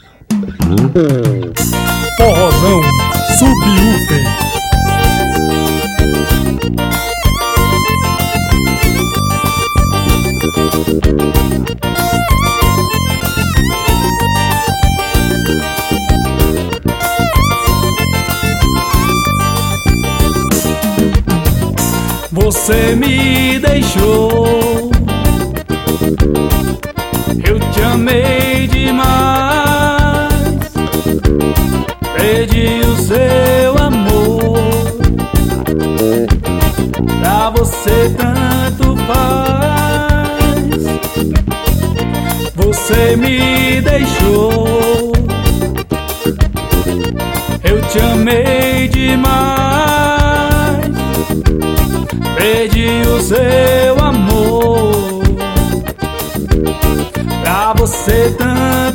Forrozão Subwoofer. Você me deixou, eu te amei demais, perdi o seu amor, pra você tanto faz. Você me deixou, eu te amei demais, perdi o seu amor, pra você tanto